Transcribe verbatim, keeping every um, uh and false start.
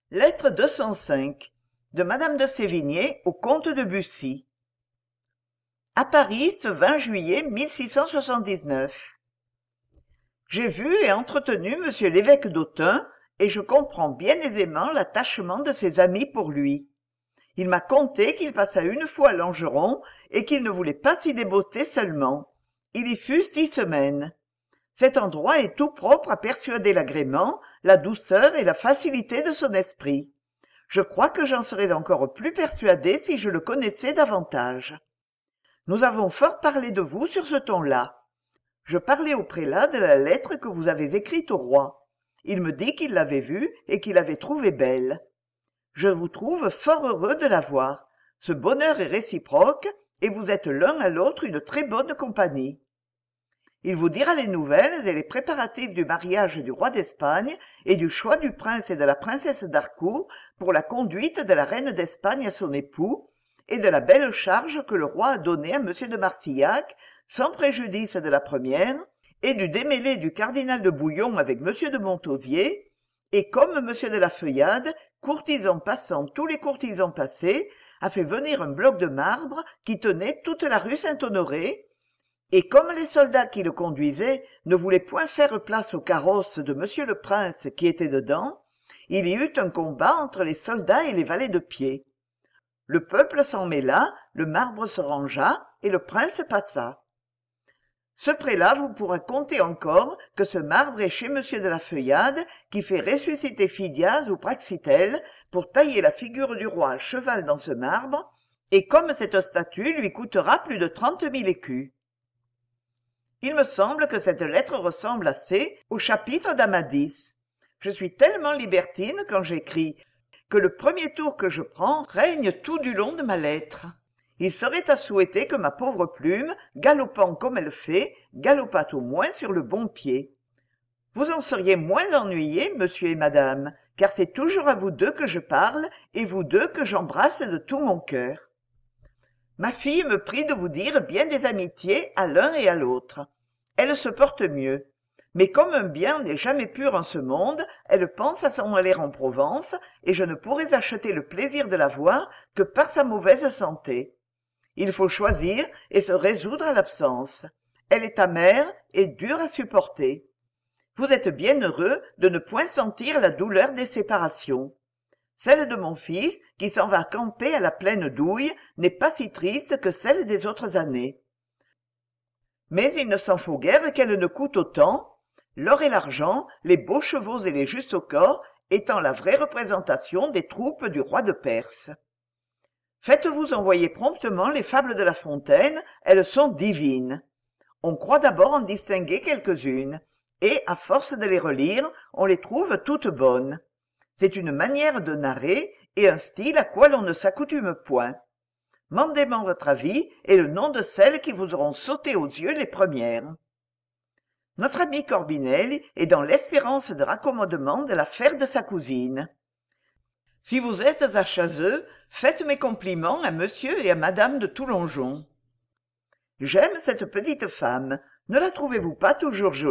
Lettre deux cent cinq de Madame de Sévigné au comte de Bussy. À Paris, ce vingt juillet mille six cent soixante-dix-neuf. J'ai vu et entretenu monsieur l'évêque d'Autun, et je comprends bien aisément l'attachement de ses amis pour lui. Il m'a conté qu'il passa une fois à Langeron, et qu'il ne voulait pas s'y débotter seulement. Il y fut six semaines. Cet endroit est tout propre à persuader l'agrément, la douceur et la facilité de son esprit. Je crois que j'en serais encore plus persuadé si je le connaissais davantage. Nous avons fort parlé de vous sur ce ton-là. Je parlais au prélat de la lettre que vous avez écrite au roi. Il me dit qu'il l'avait vue et qu'il l'avait trouvée belle. Je vous trouve fort heureux de la voir. Ce bonheur est réciproque, et vous êtes l'un à l'autre une très bonne compagnie. Il vous dira les nouvelles et les préparatifs du mariage du roi d'Espagne et du choix du prince et de la princesse d'Harcourt pour la conduite de la reine d'Espagne à son époux, et de la belle charge que le roi a donnée à monsieur de Marsillac, sans préjudice de la première, et du démêlé du cardinal de Bouillon avec monsieur de Montausier, et comme monsieur de la Feuillade, courtisan passant tous les courtisans passés, a fait venir un bloc de marbre qui tenait toute la rue Saint-Honoré, et comme les soldats qui le conduisaient ne voulaient point faire place au carrosse de monsieur le prince qui était dedans, il y eut un combat entre les soldats et les valets de pied. Le peuple s'en mêla, le marbre se rangea, et le prince passa. Ce prélat vous pourra conter encore que ce marbre est chez monsieur de la Feuillade, qui fait ressusciter Phidias ou Praxitèle pour tailler la figure du roi à cheval dans ce marbre, et comme cette statue lui coûtera plus de trente mille écus. Il me semble que cette lettre ressemble assez au chapitre d'Amadis. Je suis tellement libertine quand j'écris que le premier tour que je prends règne tout du long de ma lettre. Il serait à souhaiter que ma pauvre plume, galopant comme elle fait, galopât au moins sur le bon pied. Vous en seriez moins ennuyés, monsieur et madame, car c'est toujours à vous deux que je parle, et vous deux que j'embrasse de tout mon cœur. Ma fille me prie de vous dire bien des amitiés à l'un et à l'autre. Elle se porte mieux. Mais comme un bien n'est jamais pur en ce monde, elle pense à s'en aller en Provence, et je ne pourrais acheter le plaisir de la voir que par sa mauvaise santé. Il faut choisir et se résoudre à l'absence. Elle est amère et dure à supporter. Vous êtes bien heureux de ne point sentir la douleur des séparations. Celle de mon fils, qui s'en va camper à la plaine d'Houille, n'est pas si triste que celle des autres années. Mais il ne s'en faut guère qu'elle ne coûte autant, l'or et l'argent, les beaux chevaux et les justes au corps, étant la vraie représentation des troupes du roi de Perse. Faites-vous envoyer promptement les fables de La Fontaine, elles sont divines. On croit d'abord en distinguer quelques-unes, et, à force de les relire, on les trouve toutes bonnes. C'est une manière de narrer et un style à quoi l'on ne s'accoutume point. Mandez-moi votre avis et le nom de celles qui vous auront sauté aux yeux les premières. Notre ami Corbinel est dans l'espérance de raccommodement de l'affaire de sa cousine. Si vous êtes à Chazeux, faites mes compliments à monsieur et à madame de Toulongeon. J'aime cette petite femme. Ne la trouvez-vous pas toujours jolie ?